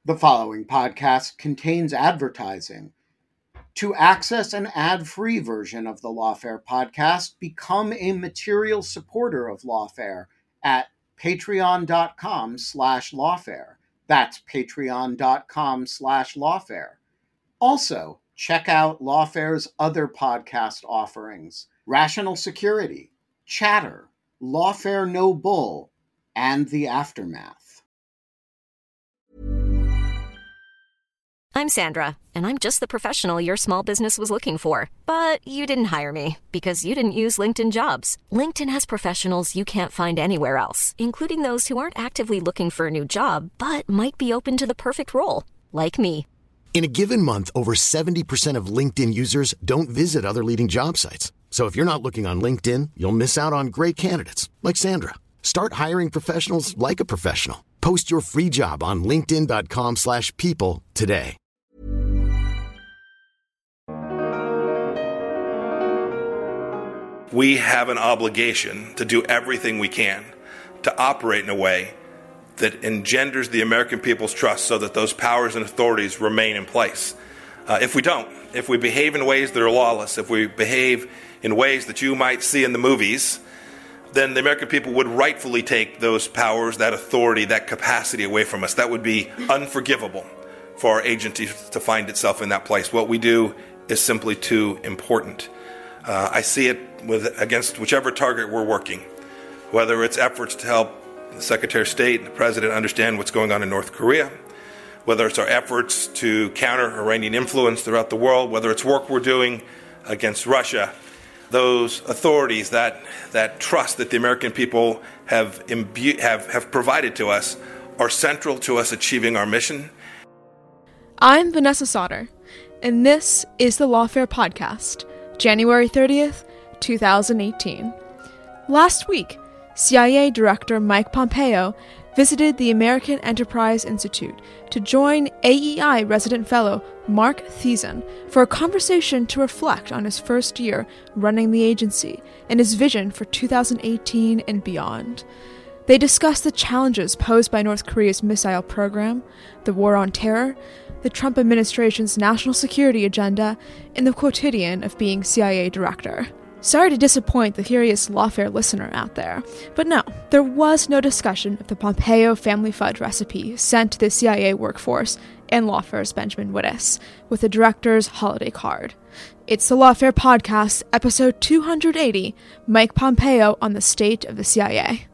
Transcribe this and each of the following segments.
The following podcast contains advertising. To access an ad-free version of the Lawfare podcast, become a material supporter of Lawfare at patreon.com/lawfare. That's patreon.com/lawfare. Also, check out Lawfare's other podcast offerings: Rational Security, Chatter, Lawfare No Bull, and The Aftermath. I'm Sandra, and I'm just the professional your small business was looking for. But you didn't hire me because you didn't use LinkedIn Jobs. LinkedIn has professionals you can't find anywhere else, including those who aren't actively looking for a new job, but might be open to the perfect role, like me. In a given month, over 70% of LinkedIn users don't visit other leading job sites. So if you're not looking on LinkedIn, you'll miss out on great candidates like Sandra. Start hiring professionals like a professional. Post your free job on linkedin.com/people today. We have an obligation to do everything we can to operate in a way that engenders the American people's trust so that those powers and authorities remain in place. If we don't, if we behave in ways that are lawless, if we behave in ways that you might see in the movies, then the American people would rightfully take those powers, that authority, that capacity away from us. That would be unforgivable for our agency to find itself in that place. What we do is simply too important. I see it against whichever target we're working, whether it's efforts to help the Secretary of State and the President understand what's going on in North Korea, whether it's our efforts to counter Iranian influence throughout the world, whether it's work we're doing against Russia. Those authorities, that trust that the American people have provided to us, are central to us achieving our mission. I'm Vanessa Sauter, and this is the Lawfare Podcast, January 30th, 2018. Last week, CIA Director Mike Pompeo visited the American Enterprise Institute to join AEI resident fellow Mark Thiessen for a conversation to reflect on his first year running the agency and his vision for 2018 and beyond. They discussed the challenges posed by North Korea's missile program, the war on terror, the Trump administration's national security agenda, and the quotidian of being CIA director. Sorry to disappoint the curious Lawfare listener out there, but no, there was no discussion of the Pompeo family fudge recipe sent to the CIA workforce and Lawfare's Benjamin Wittes, with the director's holiday card. It's the Lawfare Podcast, episode 280, Mike Pompeo on the State of the CIA.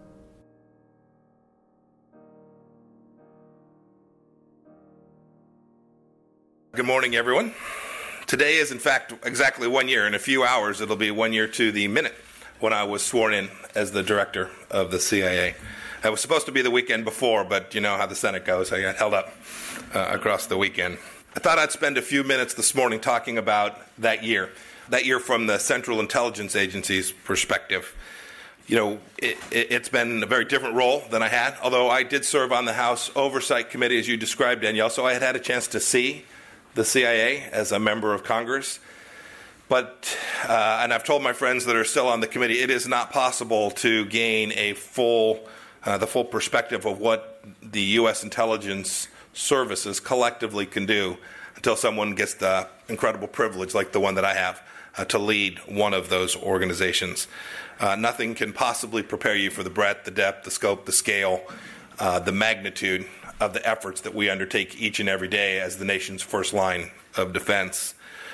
Good morning, everyone. Today is, in fact, exactly 1 year. In a few hours, it'll be 1 year to the minute when I was sworn in as the director of the CIA. I was supposed to be the weekend before, but you know how the Senate goes. I got held up across the weekend. I thought I'd spend a few minutes this morning talking about that year from the Central Intelligence Agency's perspective. You know, it's been a very different role than I had, although I did serve on the House Oversight Committee, as you described, Danielle, so I had a chance to see the CIA as a member of Congress. But, and I've told my friends that are still on the committee, it is not possible to gain the full perspective of what the U.S. intelligence services collectively can do until someone gets the incredible privilege like the one that I have to lead one of those organizations. Nothing can possibly prepare you for the breadth, the depth, the scope, the scale, the magnitude of the efforts that we undertake each and every day as the nation's first line of defense.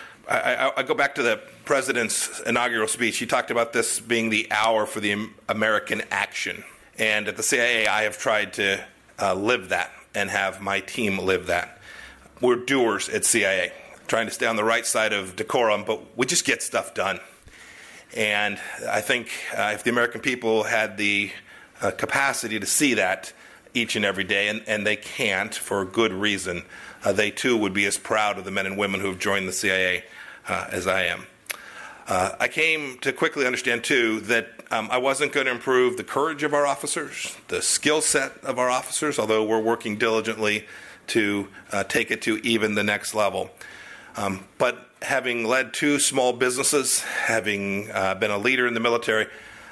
I go back to the President's inaugural speech. He talked about this being the hour for the American action. And at the CIA, I have tried to live that and have my team live that. We're doers at CIA, trying to stay on the right side of decorum, but we just get stuff done. And I think if the American people had the capacity to see that each and every day, and they can't for good reason, they too would be as proud of the men and women who have joined the CIA as I am. I came to quickly understand, too, that I wasn't going to improve the courage of our officers, the skill set of our officers, although we're working diligently to take it to even the next level. But having led two small businesses, having been a leader in the military,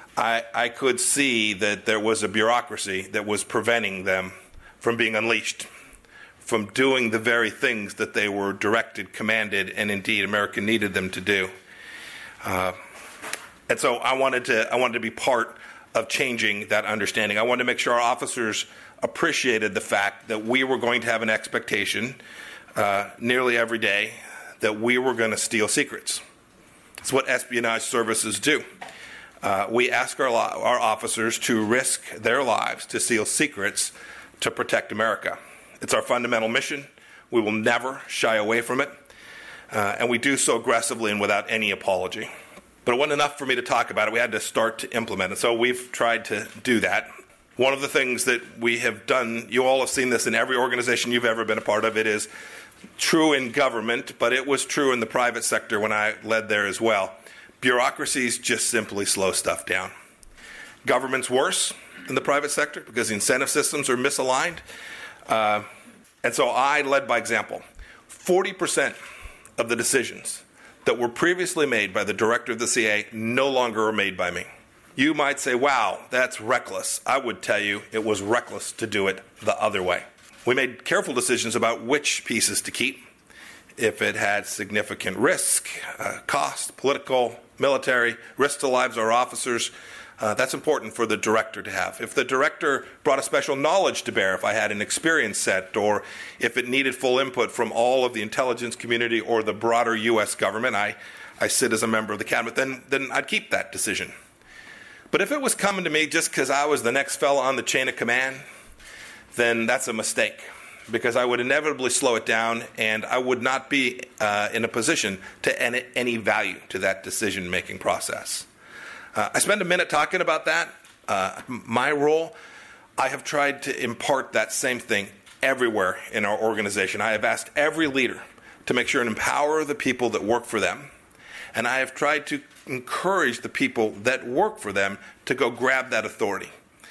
I could see that there was a bureaucracy that was preventing them from being unleashed, from doing the very things that they were directed, commanded, and indeed America needed them to do. And so I wanted to be part of changing that understanding. I wanted to make sure our officers appreciated the fact that we were going to have an expectation nearly every day that we were going to steal secrets. It's what espionage services do. We ask our officers to risk their lives to steal secrets to protect America. It's our fundamental mission. We will never shy away from it. And we do so aggressively and without any apology. But it wasn't enough for me to talk about it. We had to start to implement it. So we've tried to do that. One of the things that we have done, you all have seen this in every organization you've ever been a part of, it is true in government, but it was true in the private sector when I led there as well. Bureaucracies just simply slow stuff down. Government's worse than the private sector because the incentive systems are misaligned. And so I led by example. 40% of the decisions that were previously made by the director of the CIA no longer are made by me. You might say, wow, that's reckless. I would tell you it was reckless to do it the other way. We made careful decisions about which pieces to keep. If it had significant risk, cost, political, military, risk to lives of our officers, that's important for the director to have. If the director brought a special knowledge to bear, if I had an experience set, or if it needed full input from all of the intelligence community or the broader U.S. government, I sit as a member of the cabinet, then I'd keep that decision. But if it was coming to me just because I was the next fellow on the chain of command, then that's a mistake, because I would inevitably slow it down and I would not be in a position to add any value to that decision-making process. I spent a minute talking about that. My role, I have tried to impart that same thing everywhere in our organization. I have asked every leader to make sure and empower the people that work for them, and I have tried to encourage the people that work for them to go grab that authority.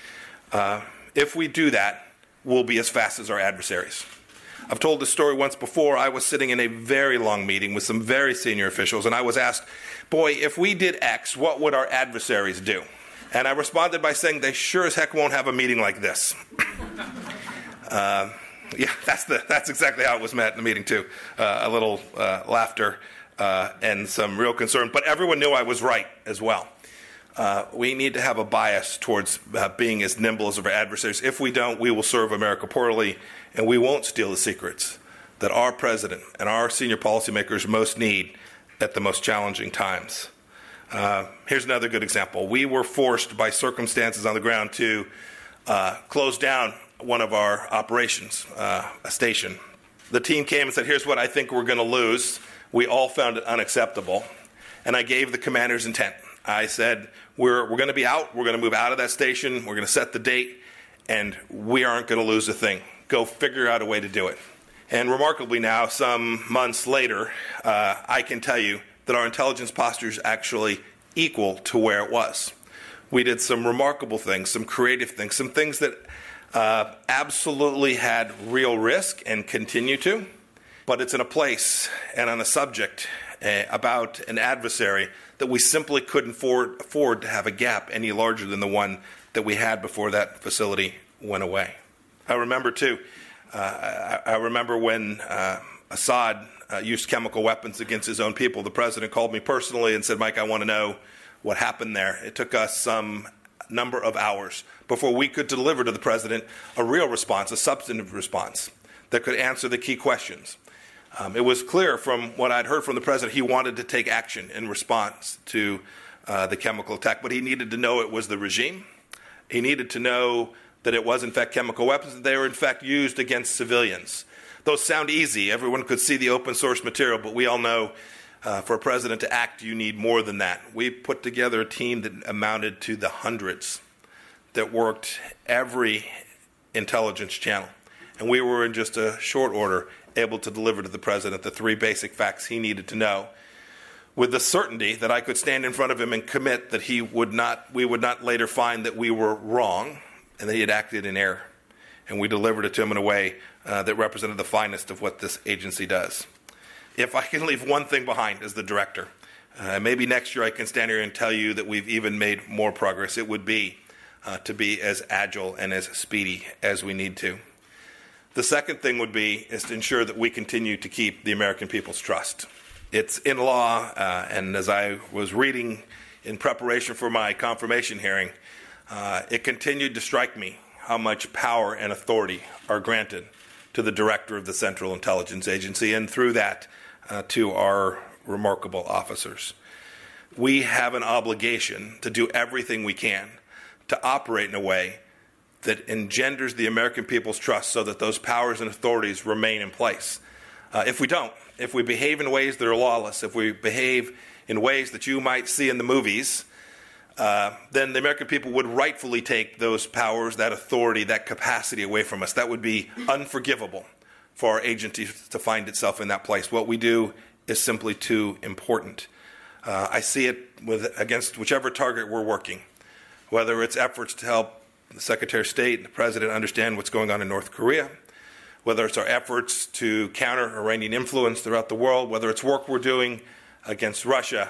If we do that, we'll be as fast as our adversaries. I've told this story once before. I was sitting in a very long meeting with some very senior officials, and I was asked, boy, if we did X, what would our adversaries do? And I responded by saying, they sure as heck won't have a meeting like this. That's exactly how it was met in the meeting, too. A little laughter and some real concern. But everyone knew I was right as well. We need to have a bias towards being as nimble as our adversaries. If we don't, we will serve America poorly, and we won't steal the secrets that our president and our senior policymakers most need at the most challenging times. Here's another good example. We were forced by circumstances on the ground to close down one of our operations, a station. The team came and said, here's what I think we're going to lose. We all found it unacceptable, and I gave the commander's intent. I said, we're going to be out. We're going to move out of that station. We're going to set the date, and we aren't going to lose a thing. Go figure out a way to do it. And remarkably now, some months later, I can tell you that our intelligence posture is actually equal to where it was. We did some remarkable things, some creative things, some things that absolutely had real risk and continue to, but it's in a place and on a subject about an adversary that we simply couldn't afford to have a gap any larger than the one that we had before that facility went away. I remember, too, when Assad used chemical weapons against his own people. The president called me personally and said, Mike, I want to know what happened there. It took us some number of hours before we could deliver to the president a real response, a substantive response that could answer the key questions. It was clear from what I'd heard from the president, he wanted to take action in response to the chemical attack, but he needed to know it was the regime. He needed to know that it was, in fact, chemical weapons, that they were, in fact, used against civilians. Those sound easy. Everyone could see the open source material, but we all know for a president to act, you need more than that. We put together a team that amounted to the hundreds that worked every intelligence channel. And we were, in just a short order, able to deliver to the president the three basic facts he needed to know, with the certainty that I could stand in front of him and commit that we would not later find that we were wrong and that he had acted in error. And we delivered it to him in a way that represented the finest of what this agency does. If I can leave one thing behind as the director, maybe next year I can stand here and tell you that we've even made more progress. It would be to be as agile and as speedy as we need to. The second thing is to ensure that we continue to keep the American people's trust. It's in law, and as I was reading in preparation for my confirmation hearing, it continued to strike me how much power and authority are granted to the director of the Central Intelligence Agency, and through that to our remarkable officers. We have an obligation to do everything we can to operate in a way that engenders the American people's trust so that those powers and authorities remain in place. If we don't, if we behave in ways that are lawless, if we behave in ways that you might see in the movies, then the American people would rightfully take those powers, that authority, that capacity away from us. That would be unforgivable for our agency to find itself in that place. What we do is simply too important. I see it against whichever target we're working, whether it's efforts to help the Secretary of State and the President understand what's going on in North Korea, whether it's our efforts to counter Iranian influence throughout the world, whether it's work we're doing against Russia.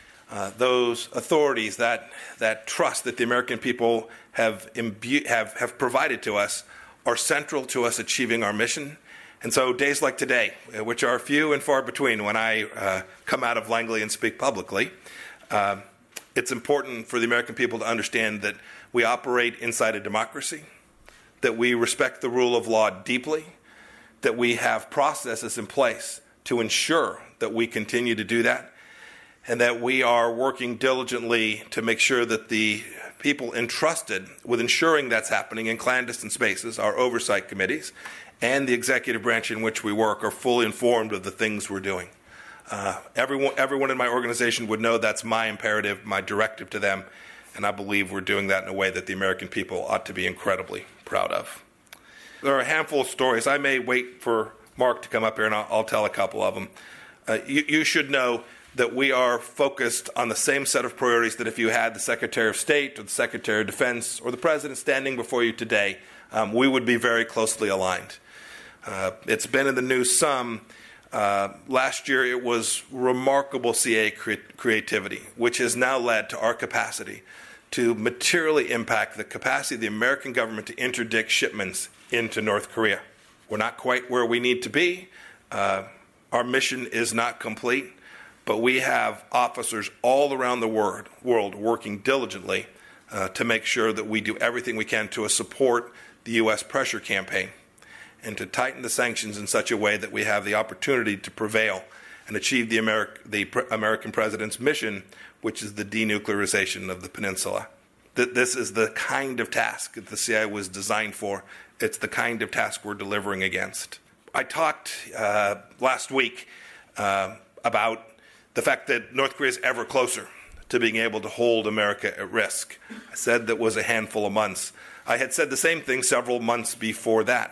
Those authorities, that trust that the American people have provided to us, are central to us achieving our mission. And so days like today, which are few and far between when I come out of Langley and speak publicly, it's important for the American people to understand that we operate inside a democracy, that we respect the rule of law deeply, that we have processes in place to ensure that we continue to do that, and that we are working diligently to make sure that the people entrusted with ensuring that's happening in clandestine spaces, our oversight committees, and the executive branch in which we work are fully informed of the things we're doing. Everyone in my organization would know that's my imperative, my directive to them, and I believe we're doing that in a way that the American people ought to be incredibly proud of. There are a handful of stories. I may wait for Mark to come up here, and I'll tell a couple of them. You should know that we are focused on the same set of priorities that if you had the Secretary of State or the Secretary of Defense or the President standing before you today, we would be very closely aligned. It's been in the news some. Last year it was remarkable CIA creativity, which has now led to our capacity to materially impact the capacity of the American government to interdict shipments into North Korea. We're not quite where we need to be. Our mission is not complete, but we have officers all around the world working diligently to make sure that we do everything we can to support the U.S. pressure campaign and to tighten the sanctions in such a way that we have the opportunity to prevail and achieve the American president's mission, which is the denuclearization of the peninsula. This is the kind of task that the CIA was designed for. It's the kind of task we're delivering against. I talked last week about the fact that North Korea is ever closer to being able to hold America at risk. I said that was a handful of months. I had said the same thing several months before that.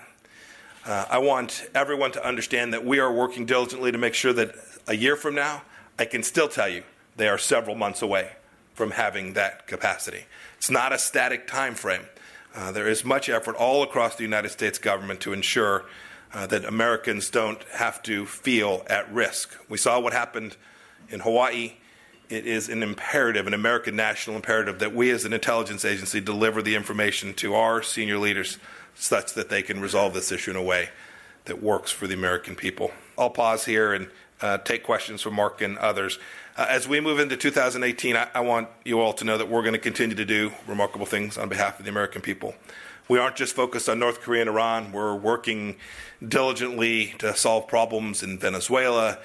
I want everyone to understand that we are working diligently to make sure that a year from now, I can still tell you they are several months away from having that capacity. It's not a static time frame. There is much effort all across the United States government to ensure that Americans don't have to feel at risk. We saw what happened in Hawaii. It is an imperative, an American national imperative, that we as an intelligence agency deliver the information to our senior leaders such that they can resolve this issue in a way that works for the American people. I'll pause here and take questions from Mark and others. As we move into 2018, I want you all to know that we're going to continue to do remarkable things on behalf of the American people. We aren't just focused on North Korea and Iran. We're working diligently to solve problems in Venezuela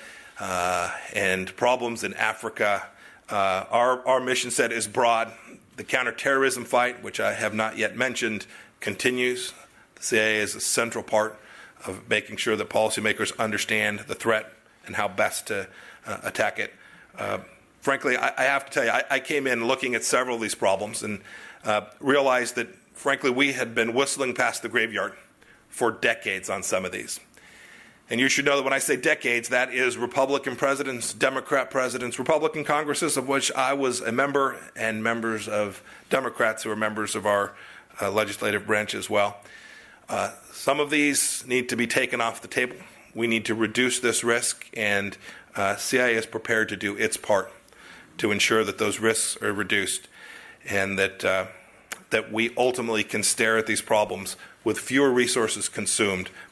and problems in Africa. Our mission set is broad. The counterterrorism fight, which I have not yet mentioned, continues. The CIA is a central part of making sure that policymakers understand the threat and how best to attack it. Frankly, I have to tell you, I came in looking at several of these problems and realized that, frankly, we had been whistling past the graveyard for decades on some of these. And you should know that when I say decades, that is Republican presidents, Democrat presidents, Republican Congresses, of which I was a member, and members of Democrats who are members of our legislative branch as well. Some of these need to be taken off the table. We need to reduce this risk, and CIA is prepared to do its part to ensure that those risks are reduced and that we ultimately can stare at these problems with fewer resources consumed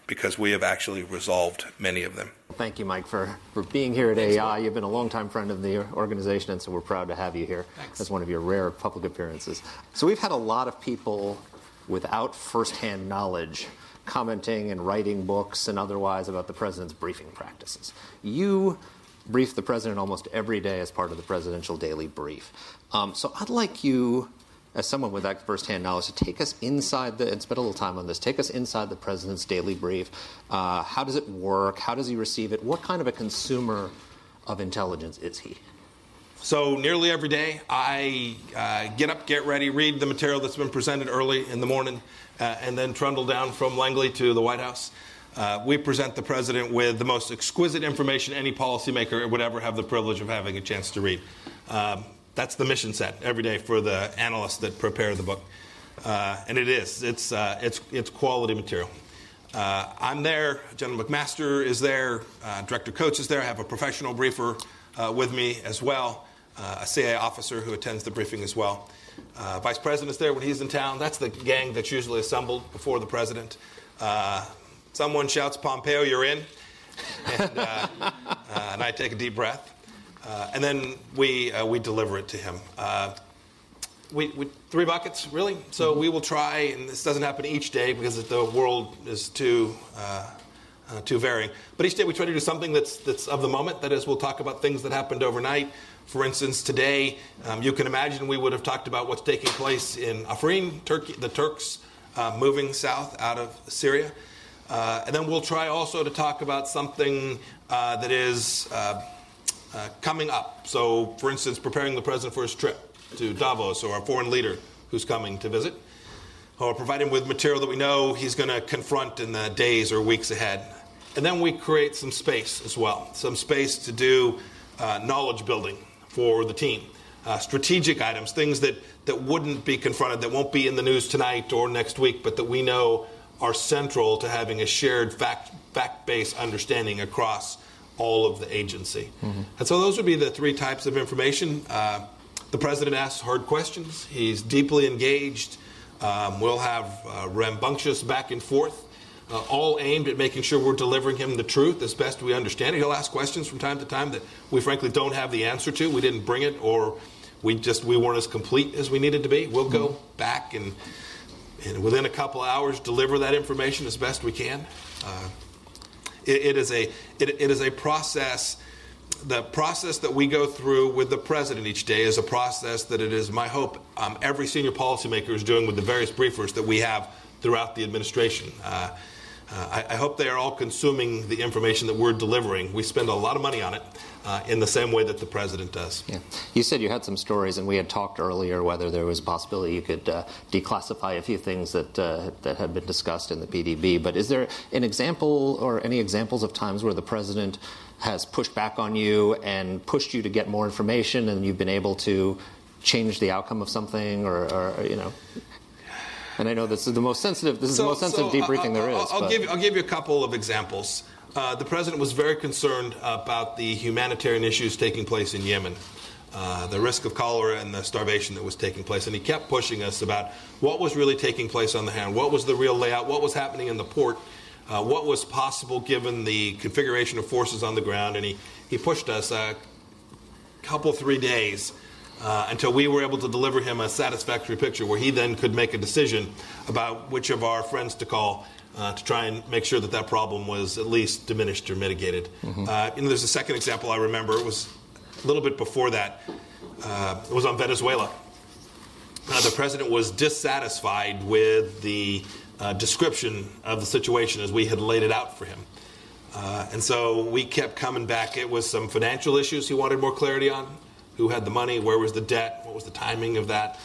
because we have actually resolved many of them. Thank you, Mike, for being here at AEI. You've been a longtime friend of the organization, and so we're proud to have you here. Thanks. As one of your rare public appearances. So we've had a lot of people without firsthand knowledge commenting and writing books and otherwise about the president's briefing practices. You brief the president almost every day as part of the presidential daily brief. So I'd like you, as someone with that firsthand knowledge, to take us inside and spend a little time on this. Take us inside the president's daily brief. How does it work? How does he receive it? What kind of a consumer of intelligence is he? So nearly every day, I get up, get ready, read the material that's been presented early in the morning, and then trundle down from Langley to the White House. We present the president with the most exquisite information any policymaker would ever have the privilege of having a chance to read. That's the mission set every day for the analysts that prepare the book, and it is. It's quality material. I'm there. General McMaster is there. Director Coates is there. I have a professional briefer with me as well, a CIA officer who attends the briefing as well. Vice President is there when he's in town. That's the gang that's usually assembled before the president. Someone shouts, "Pompeo, you're in," and I take a deep breath. And then we deliver it to him. We 3 buckets, really. So we will try, and this doesn't happen each day because the world is too varying. But each day we try to do something that's of the moment. That is, we'll talk about things that happened overnight. For instance, today, you can imagine we would have talked about what's taking place in Afrin, Turkey, the Turks moving south out of Syria. And then we'll try also to talk about something that is coming up. So, for instance, preparing the president for his trip to Davos, or a foreign leader who's coming to visit, or provide him with material that we know he's going to confront in the days or weeks ahead. And then we create some space as well, some space to do knowledge building for the team, strategic items, things that wouldn't be confronted, that won't be in the news tonight or next week, but that we know are central to having a shared fact-based understanding across all of the agency. Mm-hmm. And so those would be the 3 types of information. The president asks hard questions. He's deeply engaged. We'll have rambunctious back and forth, all aimed at making sure we're delivering him the truth as best we understand it. He'll ask questions from time to time that we frankly don't have the answer to. We didn't bring it, or we weren't as complete as we needed to be. We'll go back and within a couple of hours deliver that information as best we can. It is a process. The process that we go through with the president each day is a process that it is my hope every senior policymaker is doing with the various briefers that we have throughout the administration. I hope they are all consuming the information that we're delivering. We spend a lot of money on it in the same way that the president does. Yeah. You said you had some stories, and we had talked earlier whether there was a possibility you could declassify a few things that had been discussed in the PDB. But is there an example or any examples of times where the president has pushed back on you and pushed you to get more information, and you've been able to change the outcome of something, or you know? And I know this is the most sensitive. This is the most sensitive debriefing there is. I'll give you a couple of examples. The president was very concerned about the humanitarian issues taking place in Yemen, the risk of cholera and the starvation that was taking place, and he kept pushing us about what was really taking place on the ground, what was the real layout, what was happening in the port, what was possible given the configuration of forces on the ground, and he pushed us a couple, 3 days. Until we were able to deliver him a satisfactory picture where he then could make a decision about which of our friends to call to try and make sure that problem was at least diminished or mitigated. Mm-hmm. There's a second example I remember. It was a little bit before that. It was on Venezuela. The president was dissatisfied with the description of the situation as we had laid it out for him. And so we kept coming back. It was some financial issues he wanted more clarity on. Who had the money? Where was the debt? What was the timing of that?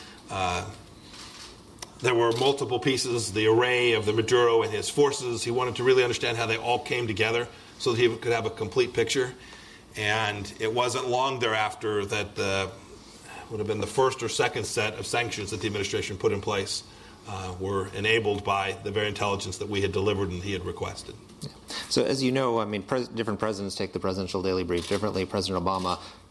There were multiple pieces, the array of the Maduro and his forces. He wanted to really understand how they all came together so that he could have a complete picture. And it wasn't long thereafter that would have been the first or second set of sanctions that the administration put in place were enabled by the very intelligence that we had delivered and he had requested. Yeah. So as you know, I mean, different presidents take the presidential daily brief differently. President Obama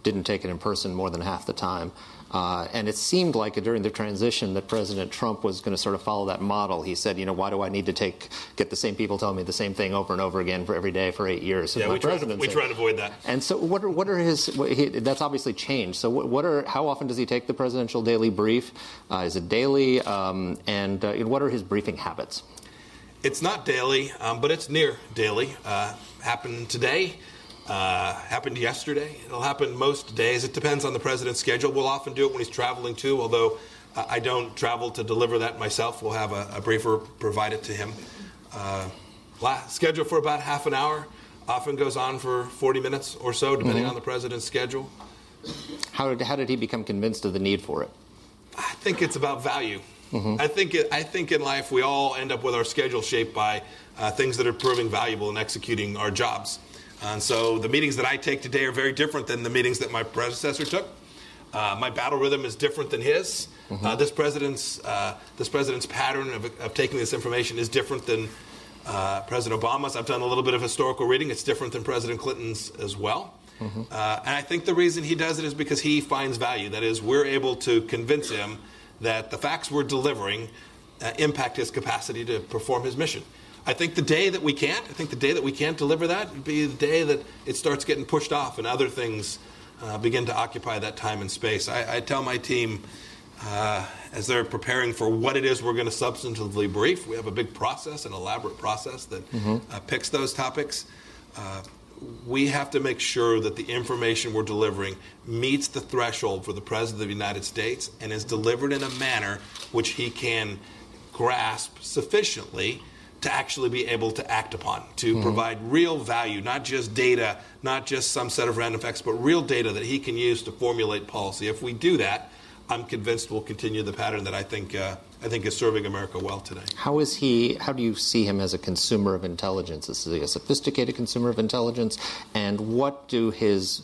didn't take it in person more than half the time. And it seemed like during the transition that President Trump was going to sort of follow that model. He said, why do I need to get the same people telling me the same thing over and over again for every day for 8 years? Yeah, we try to avoid that. And so what are his, that's obviously changed. So how often does he take the presidential daily brief? Is it daily? And what are his briefing habits? It's not daily, but it's near daily. Happened today. Happened yesterday. It'll happen most days. It depends on the president's schedule. We'll often do it when he's traveling too, although I don't travel to deliver that myself. We'll have a briefer provided to him. Scheduled for about half an hour. Often goes on for 40 minutes or so, depending on the president's schedule. How did he become convinced of the need for it? I think it's about value. I think in life we all end up with our schedule shaped by things that are proving valuable in executing our jobs. And so the meetings that I take today are very different than the meetings that my predecessor took. My battle rhythm is different than his. This president's pattern of taking this information is different than President Obama's. I've done a little bit of historical reading. It's different than President Clinton's as well. And I think the reason he does it is because he finds value. That is, we're able to convince him that the facts we're delivering impact his capacity to perform his mission. I think the day that we can't deliver that would be the day that it starts getting pushed off and other things begin to occupy that time and space. I tell my team as they're preparing for what it is we're going to substantively brief, we have a big process, an elaborate process that picks those topics. We have to make sure that the information we're delivering meets the threshold for the President of the United States and is delivered in a manner which he can grasp sufficiently to actually be able to act upon, to provide real value, not just data, not just some set of random facts, but real data that he can use to formulate policy. If we do that, I'm convinced we'll continue the pattern that I think is serving America well today. How do you see him as a consumer of intelligence? Is he a sophisticated consumer of intelligence? And what do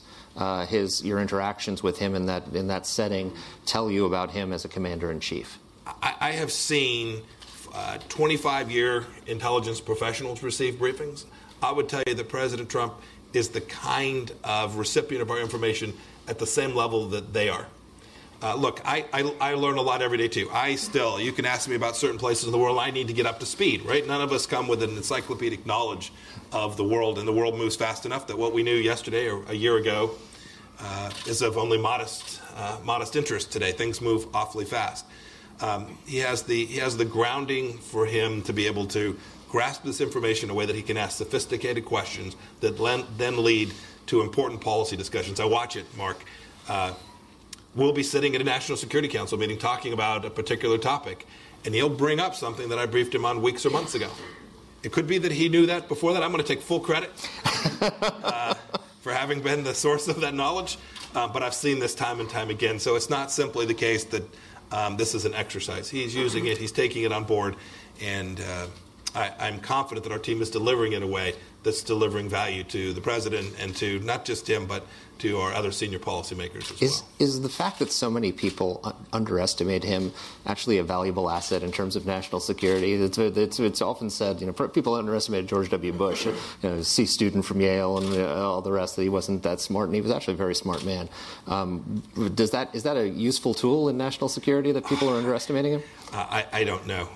your interactions with him in that setting tell you about him as a commander-in-chief? I have seen 25-year intelligence professionals receive briefings. I would tell you that President Trump is the kind of recipient of our information at the same level that they are. Look, I learn a lot every day, too. You can ask me about certain places in the world, I need to get up to speed, right? None of us come with an encyclopedic knowledge of the world, and the world moves fast enough that what we knew yesterday or a year ago is of only modest interest today. Things move awfully fast. He has the grounding for him to be able to grasp this information in a way that he can ask sophisticated questions that then lead to important policy discussions. I watch it, Mark. We'll be sitting at a National Security Council meeting talking about a particular topic, and he'll bring up something that I briefed him on weeks or months ago. It could be that he knew that before that. I'm going to take full credit for having been the source of that knowledge, but I've seen this time and time again. So it's not simply the case that this is an exercise. He's using it. He's taking it on board, and I'm confident that our team is delivering in a way that's delivering value to the president and to not just him, but to our other senior policymakers as well. Is the fact that so many people underestimate him actually a valuable asset in terms of national security? It's often said, people underestimated George W. Bush, C student from Yale and all the rest, that he wasn't that smart, and he was actually a very smart man. Is that a useful tool in national security that people are underestimating him? I don't know.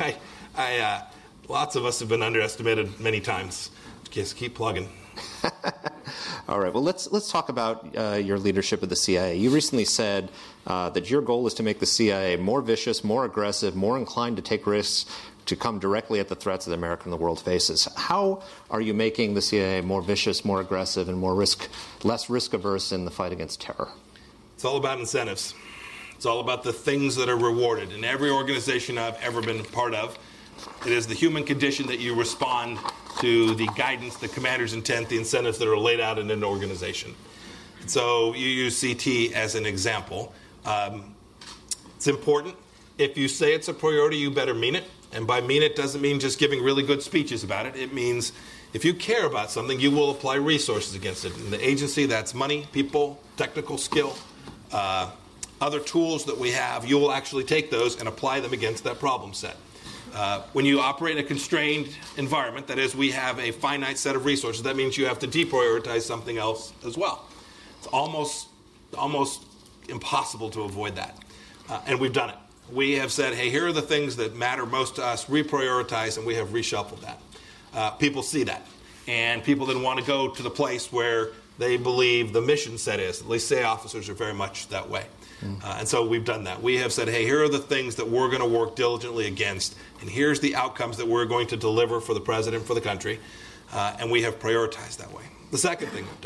Lots of us have been underestimated many times. Just keep plugging. All right. Well, let's talk about your leadership of the CIA. You recently said that your goal is to make the CIA more vicious, more aggressive, more inclined to take risks, to come directly at the threats that America and the world faces. How are you making the CIA more vicious, more aggressive, and less risk-averse in the fight against terror? It's all about incentives. It's all about the things that are rewarded. In every organization I've ever been part of, it is the human condition that you respond to the guidance, the commander's intent, the incentives that are laid out in an organization. So you use CT as an example. It's important. If you say it's a priority, you better mean it. And by mean it doesn't mean just giving really good speeches about it. It means if you care about something, you will apply resources against it. In the agency, that's money, people, technical skill, other tools that we have. You will actually take those and apply them against that problem set. When you operate in a constrained environment, that is, we have a finite set of resources, that means you have to deprioritize something else as well. It's almost impossible to avoid that. And we've done it. We have said, hey, here are the things that matter most to us, reprioritize, and we have reshuffled that. People see that. And people then want to go to the place where they believe the mission set is. At least CA officers are very much that way. And so we've done that. We have said, hey, here are the things that we're going to work diligently against, and here's the outcomes that we're going to deliver for the president, for the country, and we have prioritized that way. The second thing we've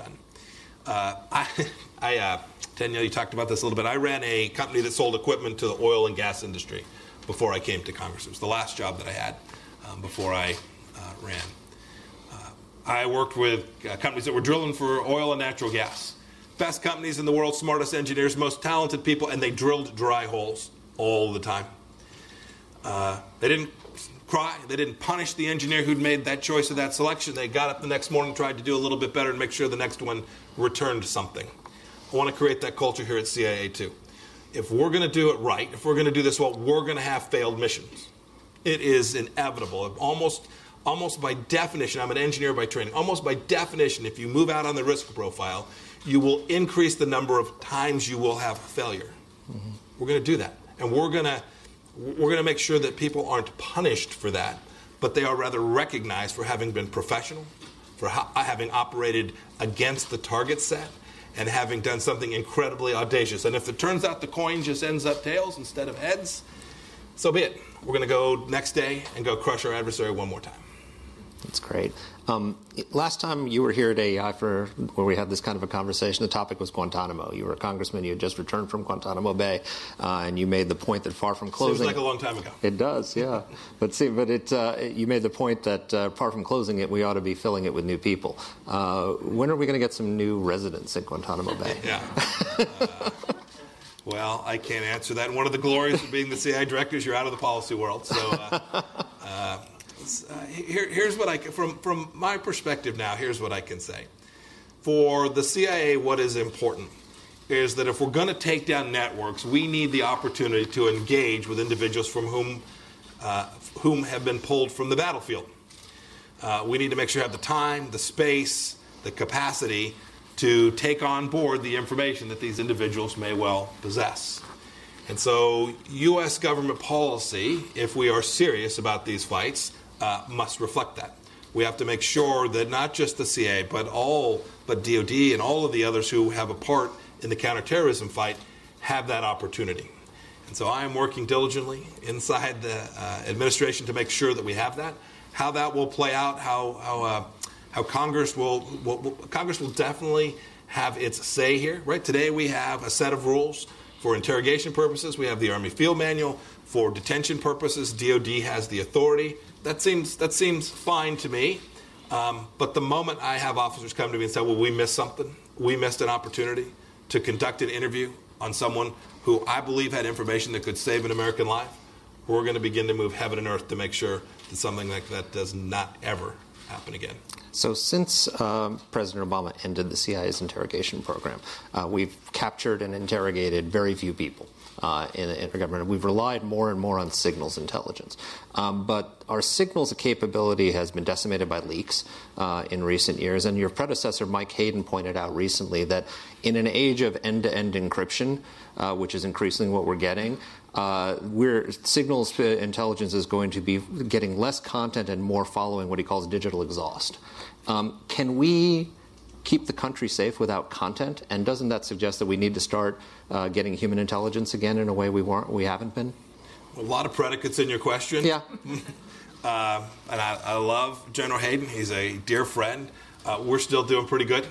done, Danielle, you talked about this a little bit. I ran a company that sold equipment to the oil and gas industry before I came to Congress. It was the last job that I had before I ran. I worked with companies that were drilling for oil and natural gas. Best companies in the world, smartest engineers, most talented people, and they drilled dry holes all the time. They didn't cry. They didn't punish the engineer who'd made that choice or that selection. They got up the next morning and tried to do a little bit better and make sure the next one returned something. I want to create that culture here at CIA too. If we're going to do it right, if we're going to do this well, we're going to have failed missions. It is inevitable. Almost by definition, I'm an engineer by training, almost by definition, if you move out on the risk profile, you will increase the number of times you will have failure. Mm-hmm. We're going to do that. And we're going to make sure that people aren't punished for that, but they are rather recognized for having been professional, for having operated against the target set, and having done something incredibly audacious. And if it turns out the coin just ends up tails instead of heads, so be it. We're going to go next day and go crush our adversary one more time. That's great. Last time you were here at AEI where we had this kind of a conversation, the topic was Guantanamo. You were a congressman. You had just returned from Guantanamo Bay, and you made the point that far from closing... Seems like a long time ago. It does, yeah. You made the point that far from closing it, we ought to be filling it with new people. When are we going to get some new residents at Guantanamo Bay? Yeah. Well, I can't answer that. And one of the glories of being the CIA director is you're out of the policy world. So... here's what from my perspective now, here's what I can say. For the CIA, what is important is that if we're going to take down networks, we need the opportunity to engage with individuals from whom have been pulled from the battlefield. We need to make sure we have the time, the space, the capacity to take on board the information that these individuals may well possess. And so U.S. government policy, if we are serious about these fights, must reflect that. We have to make sure that not just the CIA, but DOD and all of the others who have a part in the counterterrorism fight have that opportunity. And so I am working diligently inside the administration to make sure that we have that. How that will play out, how Congress will definitely have its say here. Right today we have a set of rules for interrogation purposes. We have the Army Field Manual. For detention purposes, DOD has the authority. That seems fine to me. But the moment I have officers come to me and say, well, we missed something, we missed an opportunity to conduct an interview on someone who I believe had information that could save an American life, we're going to begin to move heaven and earth to make sure that something like that does not ever happen again. So since President Obama ended the CIA's interrogation program, we've captured and interrogated very few people in our government. We've relied more and more on signals intelligence. But our signals capability has been decimated by leaks in recent years. And your predecessor, Mike Hayden, pointed out recently that in an age of end-to-end encryption, which is increasingly what we're getting, signals intelligence is going to be getting less content and more following what he calls digital exhaust. Can we keep the country safe without content? And doesn't that suggest that we need to start getting human intelligence again in a way we haven't been? A lot of predicates in your question. Yeah. And I love General Hayden. He's a dear friend. We're still doing pretty good.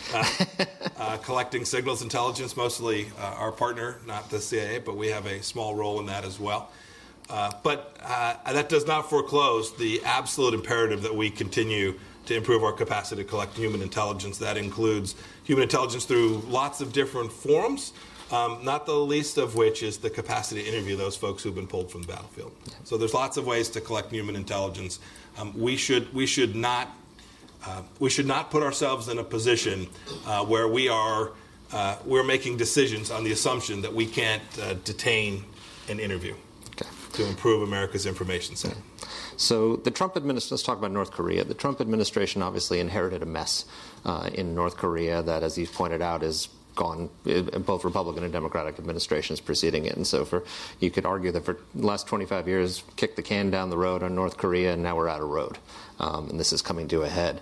Collecting signals intelligence, mostly our partner, not the CIA, but we have a small role in that as well. But that does not foreclose the absolute imperative that we continue to improve our capacity to collect human intelligence. That includes human intelligence through lots of different forums, not the least of which is the capacity to interview those folks who've been pulled from the battlefield. So there's lots of ways to collect human intelligence. We should not put ourselves in a position where we're making decisions on the assumption that we can't detain an interview. Okay. to improve America's information set. So the Trump administration, let's talk about North Korea. The Trump administration obviously inherited a mess in North Korea that, as you've pointed out, is gone, both Republican and Democratic administrations preceding it. And so you could argue that for the last 25 years, kicked the can down the road on North Korea, and now we're out of road. And this is coming to a head.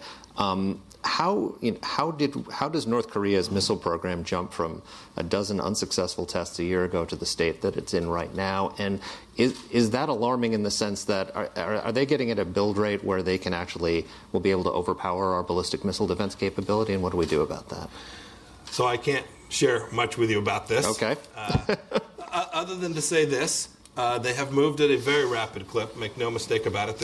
How does North Korea's missile program jump from a dozen unsuccessful tests a year ago to the state that it's in right now? And is that alarming in the sense that are they getting at a build rate where they can actually will be able to overpower our ballistic missile defense capability? And what do we do about that? So I can't share much with you about this. Okay. Other than to say this, they have moved at a very rapid clip. Make no mistake about it.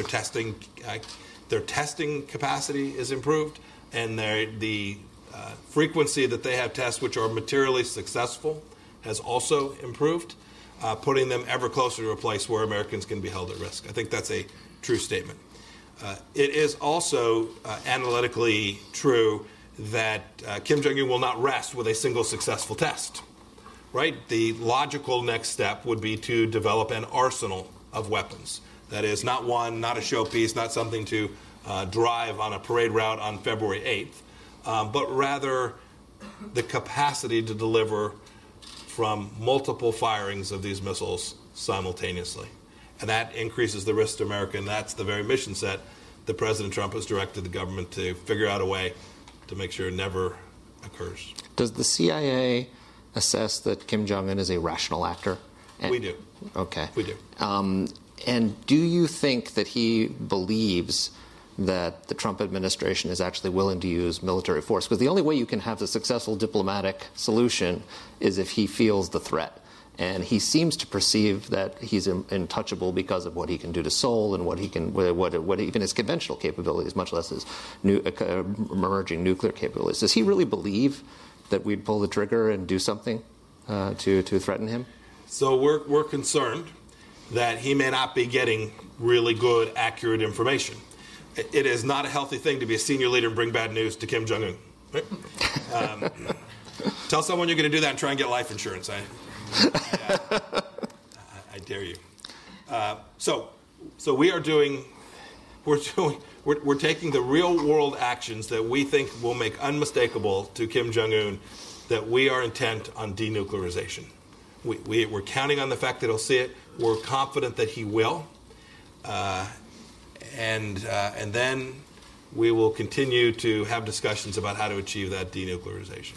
Their testing capacity is improved, and the frequency that they have tests which are materially successful has also improved, putting them ever closer to a place where Americans can be held at risk. I think that's a true statement. It is also analytically true that Kim Jong-un will not rest with a single successful test. Right? The logical next step would be to develop an arsenal of weapons. That is, not one, not a showpiece, not something to drive on a parade route on February 8th, but rather the capacity to deliver from multiple firings of these missiles simultaneously. And that increases the risk to America, and that's the very mission set that President Trump has directed the government to figure out a way to make sure it never occurs. Does the CIA assess that Kim Jong-un is a rational actor? We do. Okay. We do. And do you think that he believes that the Trump administration is actually willing to use military force? Because the only way you can have a successful diplomatic solution is if he feels the threat. And he seems to perceive that he's untouchable because of what he can do to Seoul and what he can, what even his conventional capabilities, much less his emerging nuclear capabilities. Does he really believe that we'd pull the trigger and do something to threaten him? So we're concerned that he may not be getting really good, accurate information. It is not a healthy thing to be a senior leader and bring bad news to Kim Jong-un. Right? Tell someone you're going to do that and try and get life insurance. I dare you. So we are we're taking the real world actions that we think will make unmistakable to Kim Jong-un that we are intent on denuclearization. We're counting on the fact that he'll see it. We're confident that he will, and then we will continue to have discussions about how to achieve that denuclearization.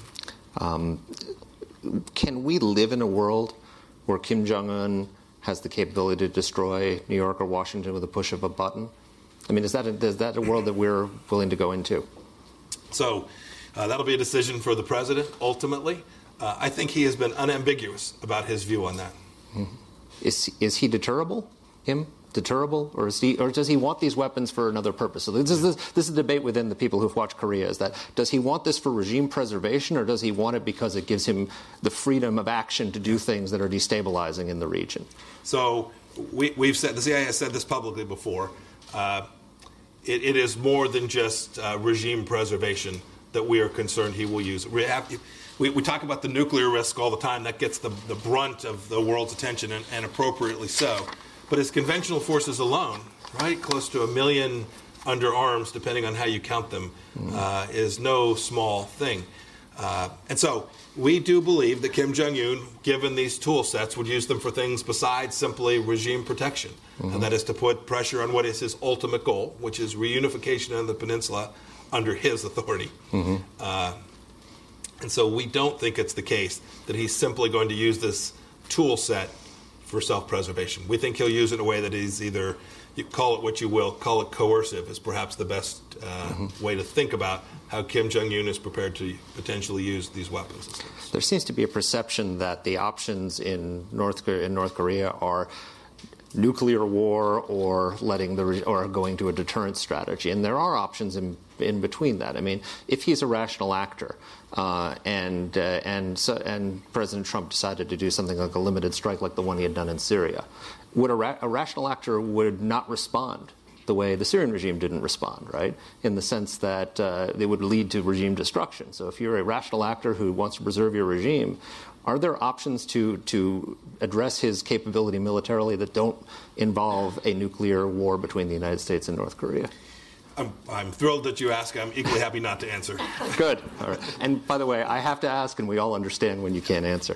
Can we live in a world where Kim Jong-un has the capability to destroy New York or Washington with a push of a button? I mean, is that a world that we're willing to go into? So that'll be a decision for the president, ultimately. I think he has been unambiguous about his view on that. Mm-hmm. Is he deterrable? Deterrable, or does he want these weapons for another purpose? So this is a debate within the people who've watched Korea, is that does he want this for regime preservation, or does he want it because it gives him the freedom of action to do things that are destabilizing in the region? So we've said, the CIA has said this publicly before, it is more than just regime preservation that we are concerned he will use. We talk about the nuclear risk all the time. That gets the brunt of the world's attention, and appropriately so. But his conventional forces alone, right, close to 1 million under arms, depending on how you count them, is no small thing. And so we do believe that Kim Jong-un, given these tool sets, would use them for things besides simply regime protection. And that is to put pressure on what is his ultimate goal, which is reunification of the peninsula under his authority. And so we don't think it's the case that he's simply going to use this tool set for self-preservation. We think he'll use it in a way that is either, you call it what you will, call it coercive is perhaps the best way to think about how Kim Jong-un is prepared to potentially use these weapons. There seems to be a perception that the options in North Korea are nuclear war or or going to a deterrent strategy, and there are options in between that. I mean, if he's a rational actor, and President Trump decided to do something like a limited strike, like the one he had done in Syria, would a rational actor would not respond the way the Syrian regime didn't respond, right? In the sense that they would lead to regime destruction. So if you're a rational actor who wants to preserve your regime, Are there options to address his capability militarily that don't involve a nuclear war between the United States and North Korea? I'm thrilled that you ask. I'm equally happy not to answer. Good. All right. And by the way, I have to ask, and we all understand when you can't answer.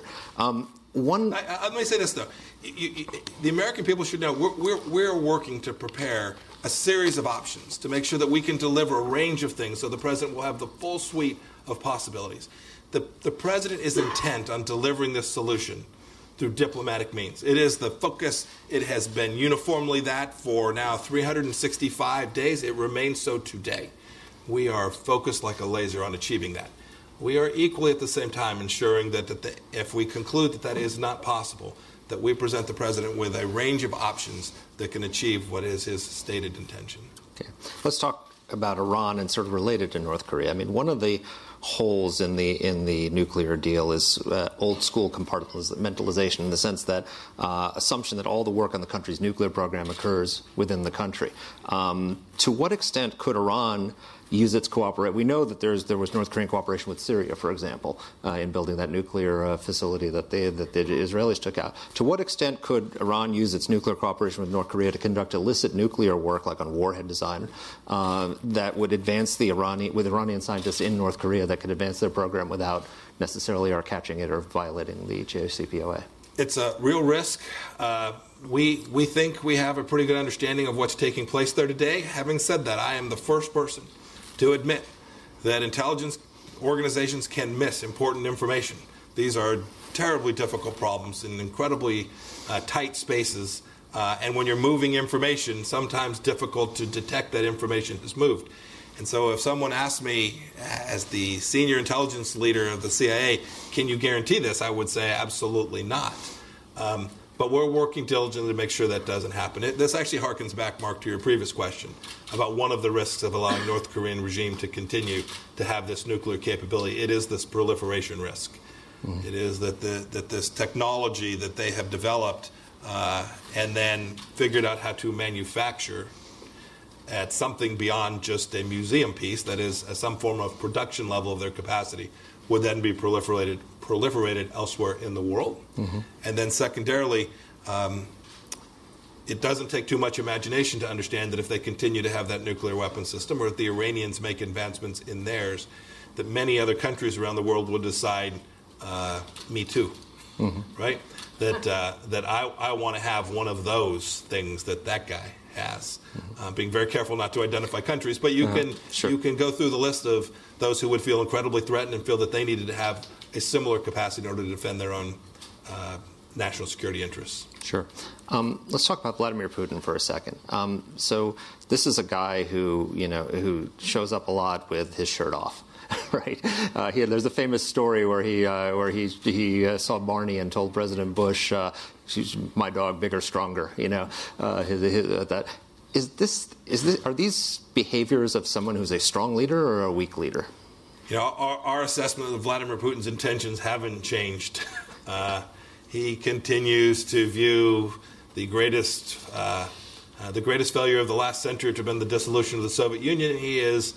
Let me say this, though. The American people should know we're working to prepare a series of options to make sure that we can deliver a range of things so the president will have the full suite of possibilities. The president is intent on delivering this solution through diplomatic means. It is the focus. It has been uniformly that for now 365 days. It remains so today. We are focused like a laser on achieving that. We are equally at the same time ensuring that if we conclude that that is not possible, that we present the president with a range of options that can achieve what is his stated intention. Okay. Let's talk about Iran and sort of related to North Korea. I mean, one of the holes in the nuclear deal is old school compartmentalization, in the sense that assumption that all the work on the country's nuclear program occurs within the country. To what extent could Iran use its cooperation? We know that there was North Korean cooperation with Syria, for example, in building that nuclear facility that the Israelis took out. To what extent could Iran use its nuclear cooperation with North Korea to conduct illicit nuclear work, like on warhead design, that would advance with Iranian scientists in North Korea that could advance their program without necessarily our catching it or violating the JCPOA? It's a real risk. We think we have a pretty good understanding of what's taking place there today. Having said that, I am the first person to admit that intelligence organizations can miss important information. These are terribly difficult problems in incredibly tight spaces, and when you're moving information, sometimes difficult to detect that information has moved. And so if someone asked me, as the senior intelligence leader of the CIA, can you guarantee this, I would say absolutely not. But we're working diligently to make sure that doesn't happen. This actually harkens back, Mark, to your previous question about one of the risks of allowing North Korean regime to continue to have this nuclear capability. It is this proliferation risk. It is that this technology that they have developed and then figured out how to manufacture at something beyond just a museum piece, that is some form of production level of their capacity, would then be proliferated elsewhere in the world. And then secondarily, it doesn't take too much imagination to understand that if they continue to have that nuclear weapon system, or if the Iranians make advancements in theirs, that many other countries around the world would decide, me too, right? That I want to have one of those things that guy has. Being very careful not to identify countries, but you can go through the list of those who would feel incredibly threatened and feel that they needed to have a similar capacity in order to defend their own national security interests. Sure. Let's talk about Vladimir Putin for a second. So this is a guy who shows up a lot with his shirt off. Right. There's a famous story where he saw Barney and told President Bush, "She's my dog, bigger, stronger." Are these behaviors of someone who's a strong leader or a weak leader? Our assessment of Vladimir Putin's intentions haven't changed. He continues to view the greatest failure of the last century to have been the dissolution of the Soviet Union. He is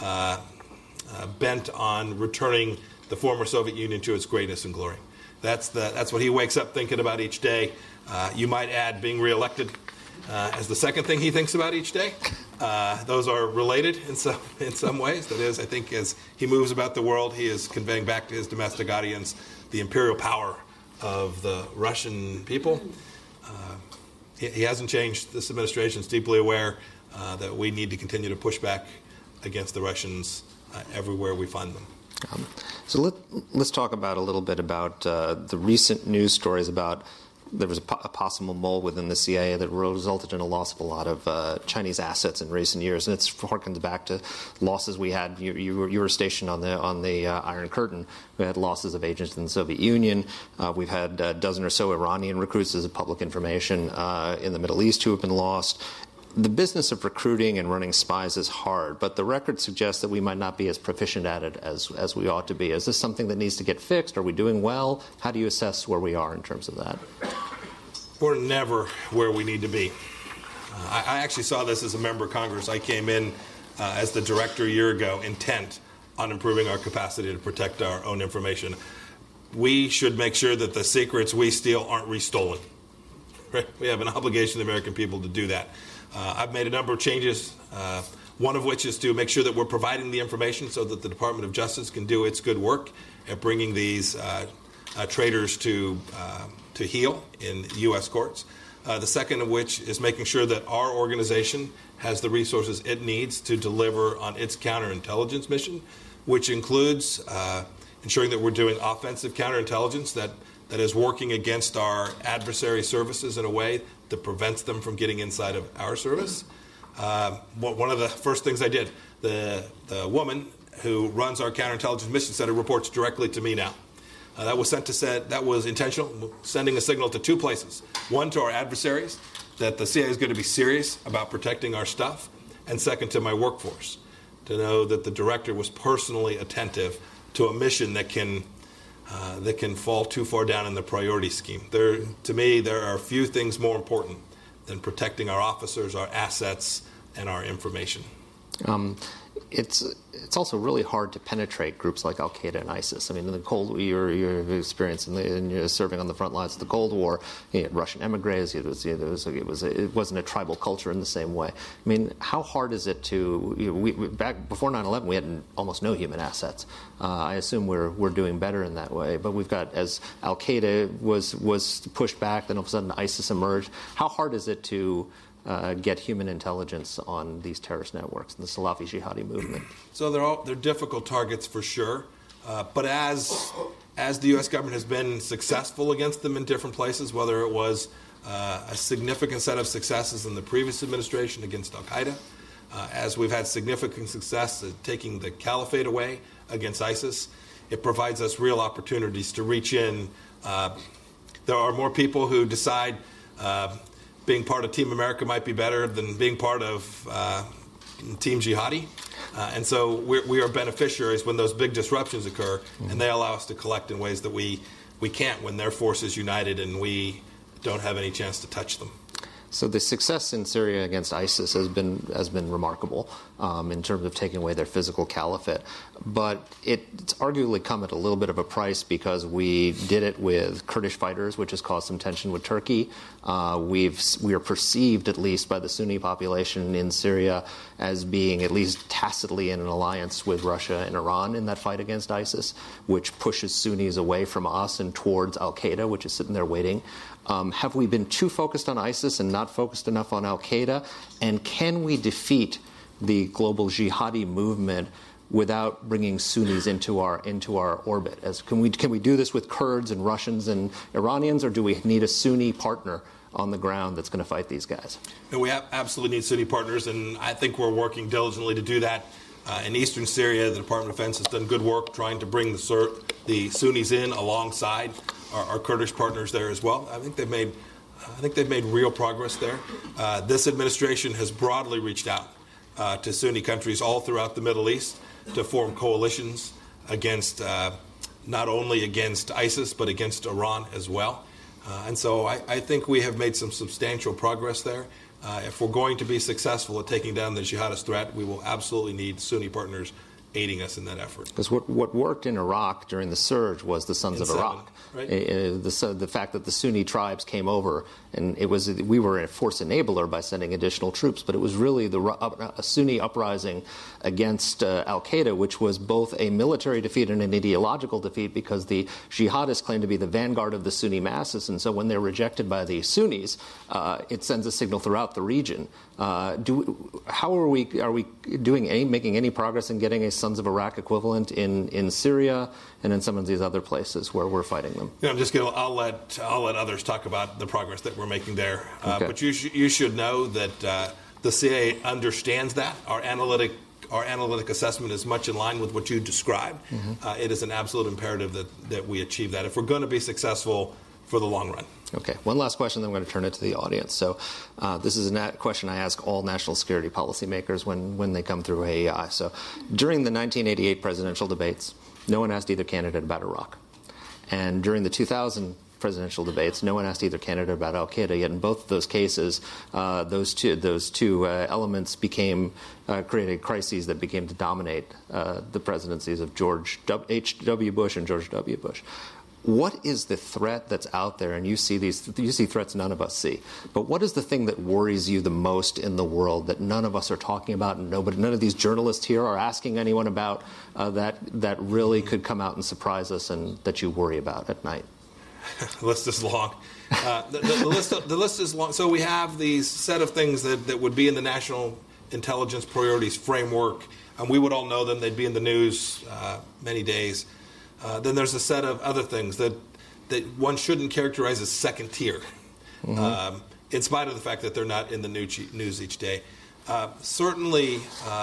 bent on returning the former Soviet Union to its greatness and glory. That's what he wakes up thinking about each day. You might add being reelected as the second thing he thinks about each day. Those are related in some ways. That is, I think, as he moves about the world, he is conveying back to his domestic audience the imperial power of the Russian people. He hasn't changed. This administration is deeply aware that we need to continue to push back against the Russians everywhere we find them. So let's talk about a little bit about the recent news stories about there was a possible mole within the CIA that resulted in a loss of a lot of Chinese assets in recent years, and it's harkened back to losses we had. You were stationed on the Iron Curtain. We had losses of agents in the Soviet Union. We've had a dozen or so Iranian recruits, as public information, in the Middle East who have been lost. The business of recruiting and running spies is hard, but the record suggests that we might not be as proficient at it as we ought to be. Is this something that needs to get fixed? Are we doing well? How do you assess where we are in terms of that? We're never where we need to be. I actually saw this as a member of Congress. I came in as the director a year ago, intent on improving our capacity to protect our own information. we should make sure that the secrets we steal aren't restolen. Right? We have an obligation to the American people to do that. I've made a number of changes, one of which is to make sure that we're providing the information so that the Department of Justice can do its good work at bringing these traitors to heel in U.S. courts. The second of which is making sure that our organization has the resources it needs to deliver on its counterintelligence mission, which includes ensuring that we're doing offensive counterintelligence that is working against our adversary services in a way that prevents them from getting inside of our service. One of the first things I did, the woman who runs our counterintelligence mission center reports directly to me now. That was intentional, sending a signal to two places. One, to our adversaries, that the CIA is going to be serious about protecting our stuff, and second, to my workforce, to know that the director was personally attentive to a mission that can fall too far down in the priority scheme. To me, there are few things more important than protecting our officers, our assets, and our information. It's also really hard to penetrate groups like Al Qaeda and ISIS. I mean, in the your experience in your serving on the front lines of the Cold War, you had Russian emigres. It wasn't a tribal culture in the same way. I mean, how hard is it to? Back before 9/11, we had almost no human assets. I assume we're doing better in that way. But we've got, as Al Qaeda was pushed back, then all of a sudden ISIS emerged. How hard is it to get human intelligence on these terrorist networks and the Salafi jihadi movement? So they're difficult targets for sure, but as the U.S. government has been successful against them in different places, whether it was a significant set of successes in the previous administration against Al Qaeda, as we've had significant success at taking the caliphate away against ISIS, it provides us real opportunities to reach in. There are more people who decide being part of Team America might be better than being part of Team Jihadi. And so we are beneficiaries when those big disruptions occur, and they allow us to collect in ways that we can't when their force is united and we don't have any chance to touch them. So the success in Syria against ISIS has been remarkable in terms of taking away their physical caliphate. But it's arguably come at a little bit of a price because we did it with Kurdish fighters, which has caused some tension with Turkey. We are perceived, at least by the Sunni population in Syria, as being at least tacitly in an alliance with Russia and Iran in that fight against ISIS, which pushes Sunnis away from us and towards al-Qaeda, which is sitting there waiting. Have we been too focused on ISIS and not focused enough on al-Qaeda? And can we defeat the global jihadi movement without bringing Sunnis into our orbit? Can we do this with Kurds and Russians and Iranians, or do we need a Sunni partner on the ground that's going to fight these guys? No, we absolutely need Sunni partners, and I think we're working diligently to do that. In eastern Syria, the Department of Defense has done good work trying to bring the Sunnis in alongside our Kurdish partners there as well. I think they've made real progress there. This administration has broadly reached out to Sunni countries all throughout the Middle East to form coalitions against not only against ISIS but against Iran as well. And so I think we have made some substantial progress there. If we're going to be successful at taking down the jihadist threat, we will absolutely need Sunni partners aiding us in that effort. Because what worked in Iraq during the surge was the Sons of Iraq. Right. The fact that the Sunni tribes came over, and we were a force enabler by sending additional troops, but it was really a Sunni uprising against al-Qaeda, which was both a military defeat and an ideological defeat because the jihadists claim to be the vanguard of the Sunni masses, and so when they're rejected by the Sunnis, it sends a signal throughout the region. How are we making any progress in getting a Sons of Iraq equivalent in Syria and in some of these other places where we're fighting them? I'll let others talk about the progress that we're making there. Okay. But you should know that the CIA understands that. Our analytic assessment is much in line with what you described. Mm-hmm. It is an absolute imperative that we achieve that if we're going to be successful for the long run. Okay. One last question, then I'm going to turn it to the audience. So this is a question I ask all national security policymakers when they come through AEI. So during the 1988 presidential debates, no one asked either candidate about Iraq. And during the 2000 presidential debates, no one asked either candidate about al-Qaeda. Yet in both of those cases, those two elements created crises that became to dominate the presidencies of George H.W. Bush and George W. Bush. what is the threat that's out there? And you see threats none of us see. But what is the thing that worries you the most in the world that none of us are talking about, and none of these journalists here are asking anyone about, that really could come out and surprise us and that you worry about at night? The list is long. The list is long. So we have these set of things that would be in the National Intelligence Priorities Framework, and we would all know them. They'd be in the news many days. Then there's a set of other things that one shouldn't characterize as second tier, in spite of the fact that they're not in the news each day. Certainly,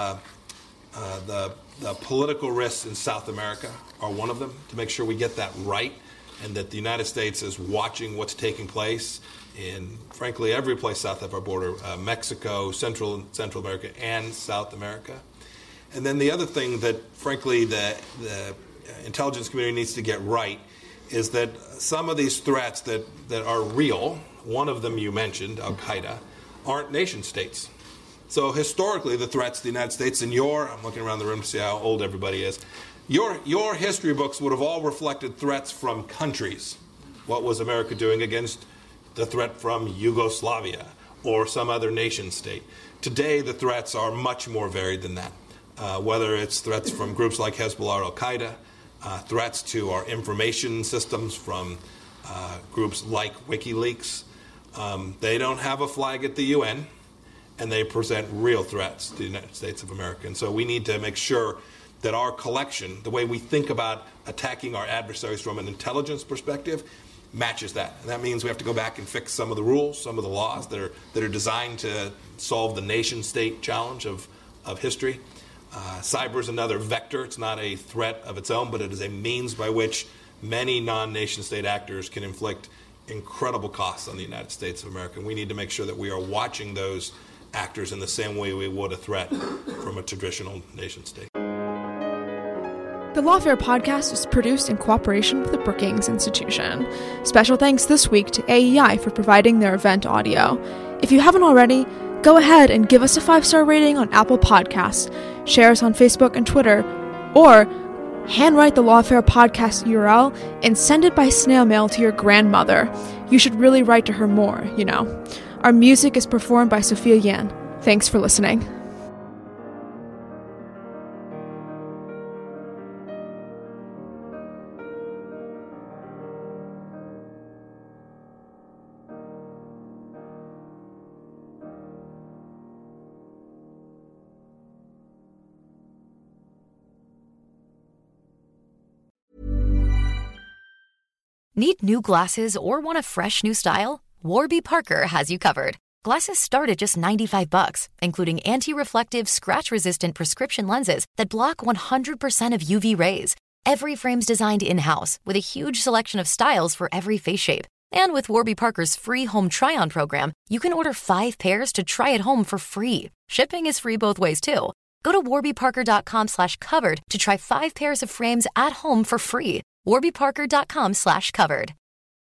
the political risks in South America are one of them, to make sure we get that right, and that the United States is watching what's taking place in, frankly, every place south of our border, Mexico, Central America, and South America. And then the other thing that, frankly, the intelligence community needs to get right is that some of these threats that are real, one of them you mentioned, Al-Qaeda, aren't nation states. So historically, the threats to the United States, and I'm looking around the room to see how old everybody is, your history books would have all reflected threats from countries. What was America doing against the threat from Yugoslavia or some other nation state? Today, the threats are much more varied than that. Whether it's threats from groups like Hezbollah or Al-Qaeda, threats to our information systems from groups like WikiLeaks. They don't have a flag at the UN, and they present real threats to the United States of America. And so we need to make sure that our collection, the way we think about attacking our adversaries from an intelligence perspective, matches that. And that means we have to go back and fix some of the rules, some of the laws that are designed to solve the nation-state challenge of history. Cyber is another vector. It's not a threat of its own, but it is a means by which many non-nation-state actors can inflict incredible costs on the United States of America. And we need to make sure that we are watching those actors in the same way we would a threat from a traditional nation-state. The Lawfare podcast is produced in cooperation with the Brookings Institution. Special thanks this week to AEI for providing their event audio. If you haven't already, go ahead and give us a 5-star rating on Apple Podcasts, share us on Facebook and Twitter, or handwrite the Lawfare podcast URL and send it by snail mail to your grandmother. You should really write to her more, you know. Our music is performed by Sophia Yan. Thanks for listening. Need new glasses or want a fresh new style? Warby Parker has you covered. Glasses start at just $95, including anti-reflective, scratch-resistant prescription lenses that block 100% of UV rays. Every frame's designed in-house with a huge selection of styles for every face shape. And with Warby Parker's free home try-on program, you can order 5 pairs to try at home for free. Shipping is free both ways, too. Go to warbyparker.com/covered to try 5 pairs of frames at home for free. warbyparker.com/covered.